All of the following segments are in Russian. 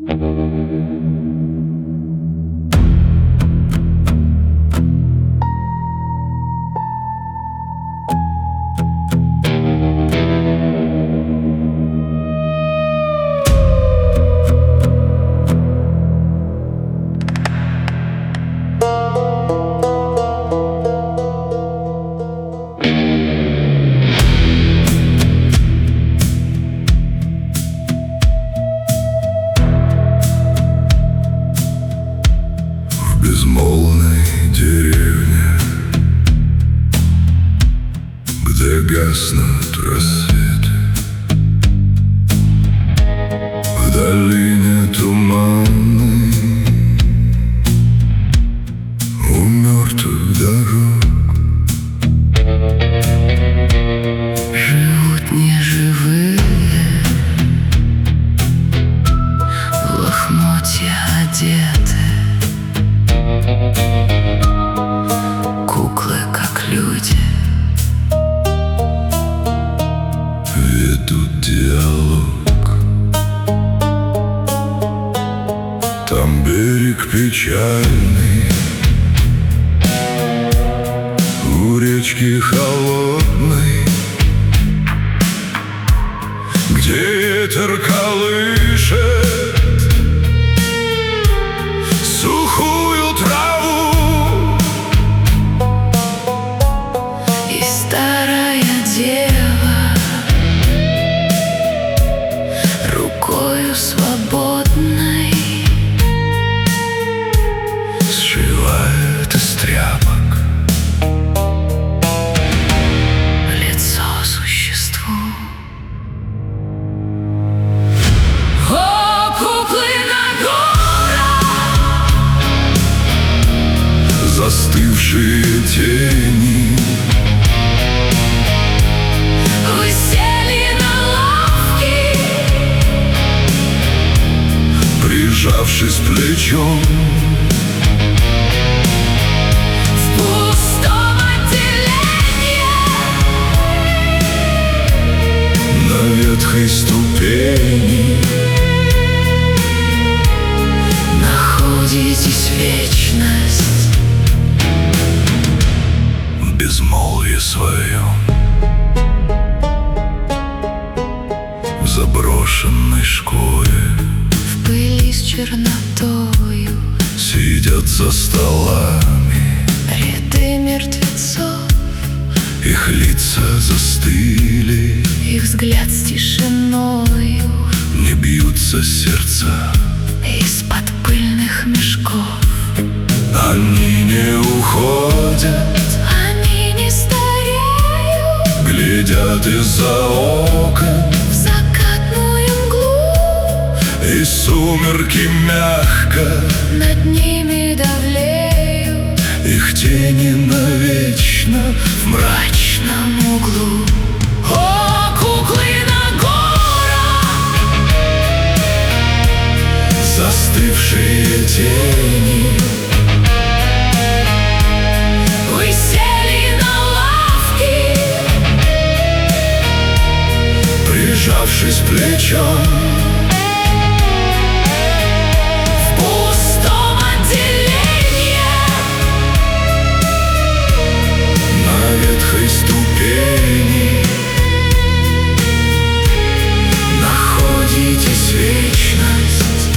В безмолвной деревне, где гаснут рассветы, в долине туманной, у мертвых дорог живут неживые, в лохмотья одеты, куклы, как люди, ведут диалог. Там берег печальный, у речки холодной, где ветер колышет сухую траву. и старая дева рукою свободной сшивает из тряпок лицо существу. О, куклы на горах, застывшие тени, вы сели на лавки, прижавшись плечом в пустом отделении, на ветхой ступени. находитесь вечность. В безмолвии своем, в заброшенной школе, В пыли с чернотою сидят за столами, ряды мертвецов, их лица застыли, их взгляд с тишиною не бьются сердца. из-под пыльных мешков. Они не уходят, Они не стареют глядят из-за окон, в закатную мглу, и сумерки мягко над ними давлеют их тени навечно в мрачном углу. О, куклы на горах, застывшие тени, вы сели на лавки, прижавшись плечом в пустом отделении, на ветхой ступени. находитесь вечность.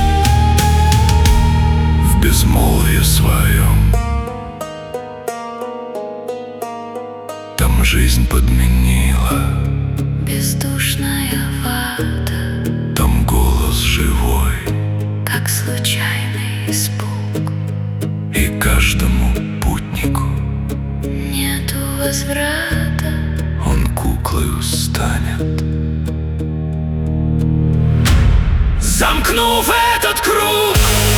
В безмолвии своем, там жизнь подменила, Бездушная вода, там голос живой, как случайный испуг. и каждому путнику Нету возврата. он куклою станет. Замкнув этот круг,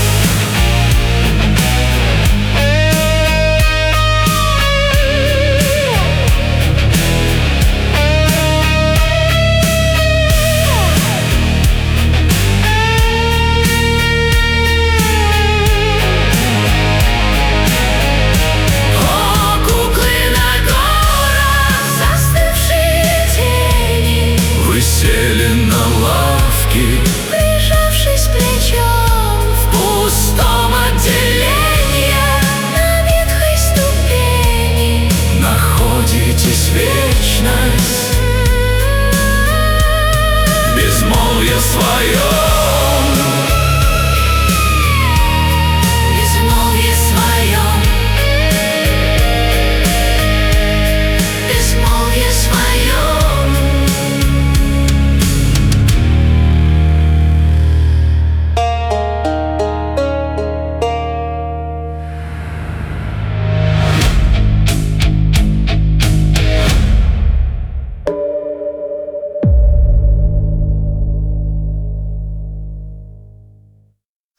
о, куклы на горах, застывшие тени, Вы сели